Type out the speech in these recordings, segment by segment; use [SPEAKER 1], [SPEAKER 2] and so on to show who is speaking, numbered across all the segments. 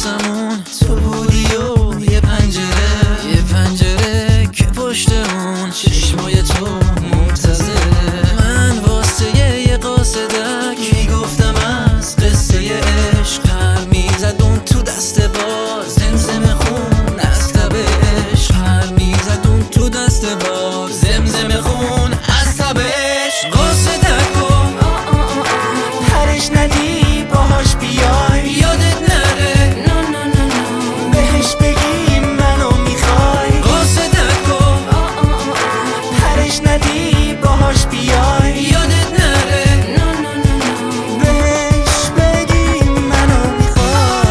[SPEAKER 1] قصه‌مون تو بودی و یه پنجره که پشت اون چشمای تو منتظره. من واسه یه قاصدک میگفتم از قصه عشق، پر میزد اون تو دست باز، زمزمه خون از تب عشق. پر میزد اون تو دست باز، زمزمه خون از تب عشق. قاصدک و
[SPEAKER 2] پرش ندی باهاش بیای،
[SPEAKER 1] یادت نره
[SPEAKER 2] بهش بگی منو میخوای.
[SPEAKER 1] قاصدک و
[SPEAKER 2] پرش ندی باهاش بیای،
[SPEAKER 1] یادت نره
[SPEAKER 2] بهش بگی منو میخوای.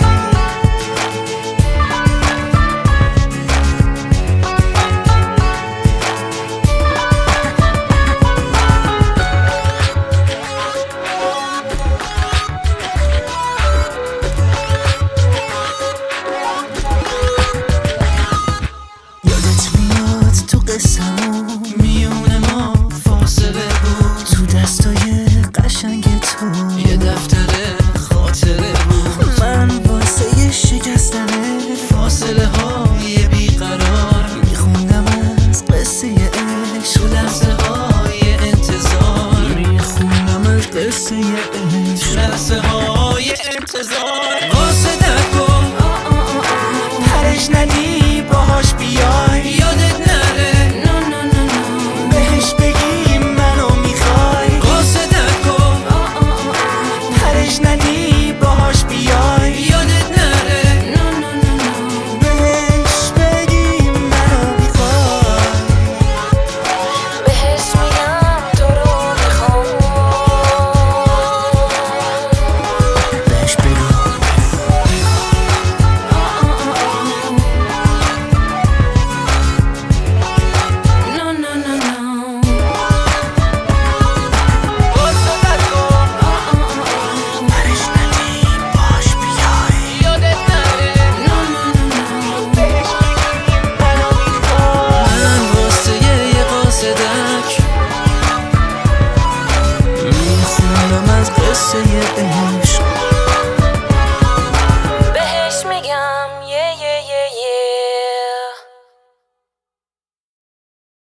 [SPEAKER 2] یادت میاد تو قصه‌مون
[SPEAKER 1] میون ما فاصله بود،
[SPEAKER 2] تو دستای قشنگ تو
[SPEAKER 1] یه دفتر خاطره بود.
[SPEAKER 2] من واسه شکستن
[SPEAKER 1] فاصله های بیقرار
[SPEAKER 2] میخوندم از قصه عشق،
[SPEAKER 1] تو لحظه های انتظار.
[SPEAKER 2] میخوندم از قصه عشق.
[SPEAKER 1] تو لحظه های انتظار. قاصدک و
[SPEAKER 2] پرش ندی باهاش بیای،
[SPEAKER 1] یادت نره
[SPEAKER 2] بهش بگی منو میخوای.
[SPEAKER 1] قاصدک و
[SPEAKER 2] پرش ندی